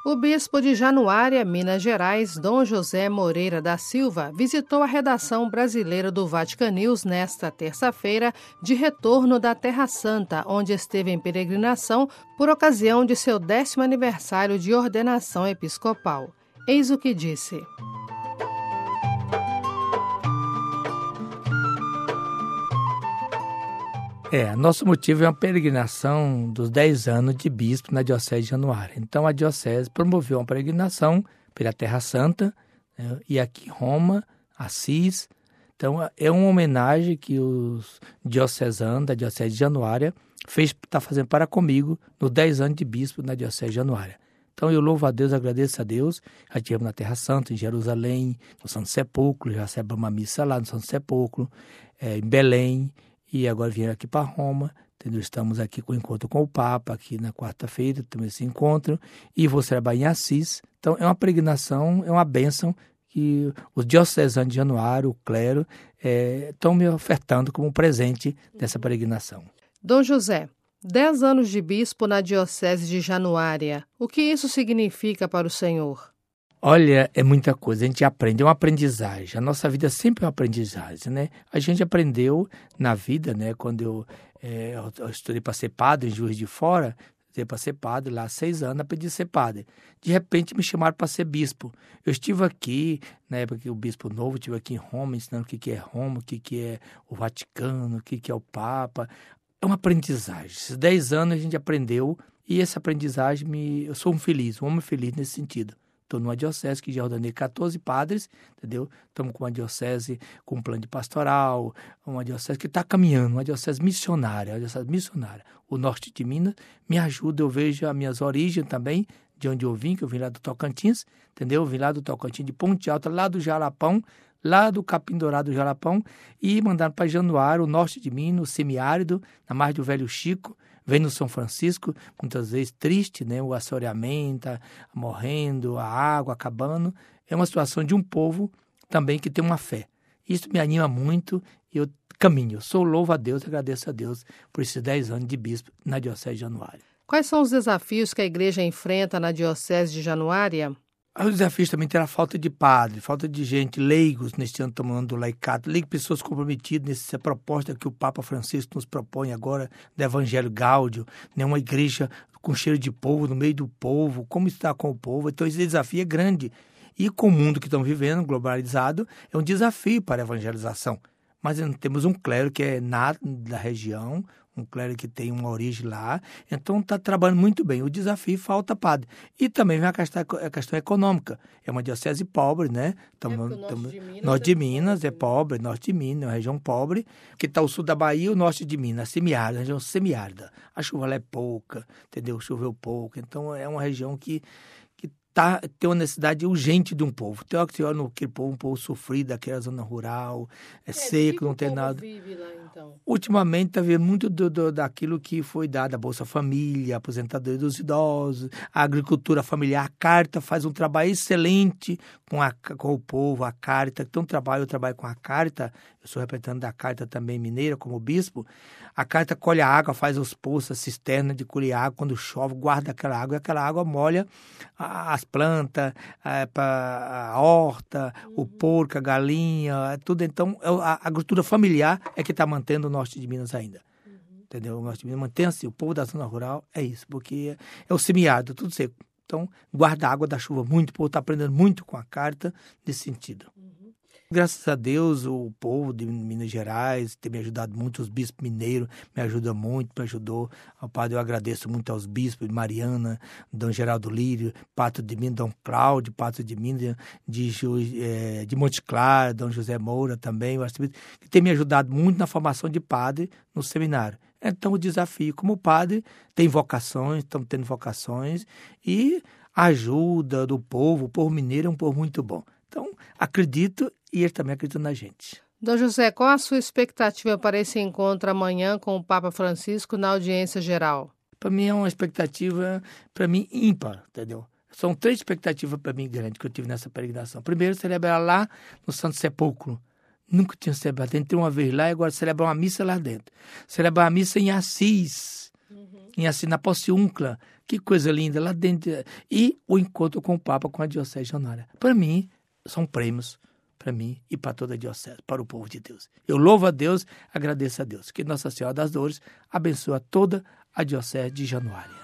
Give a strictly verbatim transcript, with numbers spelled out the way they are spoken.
O bispo de Januária, Minas Gerais, Dom José Moreira da Silva, visitou a redação brasileira do Vaticanews nesta terça-feira, de retorno da Terra Santa, onde esteve em peregrinação por ocasião de seu décimo aniversário de ordenação episcopal. Eis o que disse. É, nosso motivo é uma peregrinação dos dez anos de bispo na Diocese de Januária. Então, a Diocese promoveu uma peregrinação pela Terra Santa, né, e aqui em Roma, Assis. Então, é uma homenagem que os diocesanos da Diocese de Januária está fazendo para comigo nos dez anos de bispo na Diocese de Januária. Então, eu louvo a Deus, agradeço a Deus. Já estivemos na Terra Santa, em Jerusalém, no Santo Sepulcro, já celebramos uma missa lá no Santo Sepulcro, é, em Belém. E agora vieram aqui para Roma, entendeu? Estamos aqui com o encontro com o Papa, aqui na quarta-feira, também esse encontro, e vou celebrar em Assis. Então, é uma peregrinação, é uma bênção que os diocesanos de Januário, o clero, é, estão me ofertando como presente dessa peregrinação. Dom José, dez anos de bispo na Diocese de Januária, o que isso significa para o senhor? Olha, é muita coisa, a gente aprende, é uma aprendizagem, a nossa vida sempre é uma aprendizagem, né? A gente aprendeu na vida, né? Quando eu, é, eu estudei para ser padre em Juiz de Fora, estudei para ser padre lá há seis anos, aprendi a ser padre. De repente me chamaram para ser bispo. Eu estive aqui, na época que o bispo novo, estive aqui em Roma, ensinando o que que é Roma, o que que é o Vaticano, o que que é o Papa. É uma aprendizagem. Esses dez anos a gente aprendeu e essa aprendizagem, me, eu sou um feliz, um homem feliz nesse sentido. Estou numa diocese que já ordenei catorze padres, entendeu? Estamos com uma diocese com um plano de pastoral, uma diocese que está caminhando, uma diocese missionária, uma diocese missionária. O norte de Minas me ajuda, eu vejo as minhas origens também, de onde eu vim, que eu vim lá do Tocantins, entendeu? Eu vim lá do Tocantins, de Ponte Alta, lá do Jalapão, lá do Capim Dourado do Jalapão, e mandaram para Januário, o norte de Minas, o semiárido, na margem do Velho Chico. Vem no São Francisco, muitas vezes triste, né? O assoreamento, morrendo, a água acabando. É uma situação de um povo também que tem uma fé. Isso me anima muito e eu caminho. Eu sou louvo a Deus, agradeço a Deus por esses dez anos de bispo na Diocese de Januária. Quais são os desafios que a igreja enfrenta na Diocese de Januária? Os desafios também terá falta de padre, falta de gente, leigos neste ano tomando laicato, leigos, pessoas comprometidas nessa proposta que o Papa Francisco nos propõe agora do Evangelho Gáudio, né? Uma igreja com cheiro de povo, no meio do povo, como está com o povo. Então esse desafio é grande. E com o mundo que estamos vivendo, globalizado, é um desafio para a evangelização. Mas temos um clero que é nato da região, um clero que tem uma origem lá, então está trabalhando muito bem. O desafio falta padre. E também vem a questão, a questão econômica. É uma diocese pobre, né? Tamo, é norte tamo, de Minas, norte de Minas é pobre, norte de Minas é uma região pobre, que está o sul da Bahia e o norte de Minas, semiárida, a região semiárida. A chuva lá é pouca, entendeu? Choveu pouco, então é uma região que Tá, tem uma necessidade urgente de um povo. Tem hora que você olha naquele povo, um povo sofrido, daquela zona rural, é, é seco, não tem nada. Vive lá, então? Ultimamente está vendo muito do, do, daquilo que foi dado, a Bolsa Família, a aposentadoria dos idosos, a agricultura familiar. A Carita faz um trabalho excelente com, a, com o povo, a Carita. Então, trabalho, eu trabalho com a Carita, eu sou representante da Carita também mineira, como bispo. A Carita colhe a água, faz os poços, a cisterna de colher água, quando chove, guarda aquela água, e aquela água molha as plantas, a, a horta, uhum. o porco, a galinha, tudo. Então, a, a agricultura familiar é que está mantendo o norte de Minas ainda. Uhum. Entendeu? O norte de Minas mantém assim, o povo da zona rural é isso, porque é, é o semiárido, tudo seco. Então, guarda a água da chuva muito, o povo está aprendendo muito com a Carita nesse sentido. Uhum. Graças a Deus, o povo de Minas Gerais tem me ajudado muito, os bispos mineiros me ajudam muito, me ajudou. Ao Padre, eu agradeço muito aos bispos de Mariana, Dom Geraldo Lírio, Pato de Minas, Dom Cláudio, Pato de Minas, de, de, de Monte Claro, Dom José Moura também, que tem me ajudado muito na formação de padre no seminário. Então, o desafio, como padre, tem vocações, estamos tendo vocações, e a ajuda do povo, o povo mineiro é um povo muito bom. Então, acredito e ele também acredita na gente. Dom José, qual a sua expectativa para esse encontro amanhã com o Papa Francisco na audiência geral? Para mim é uma expectativa, para mim, ímpar, entendeu? São três expectativas para mim grandes que eu tive nessa peregrinação. Primeiro, celebrar lá no Santo Sepulcro. Nunca tinha celebrado. Entrei uma vez lá e agora celebrar uma missa lá dentro. Celebrar uma missa em Assis. Uhum. em assinar Porciúncula, que coisa linda, lá dentro. E o encontro com o Papa, com a Diocese de Januária. Para mim, são prêmios, para mim e para toda a Diocese, para o povo de Deus. Eu louvo a Deus, agradeço a Deus. Que Nossa Senhora das Dores abençoe toda a Diocese de Januária.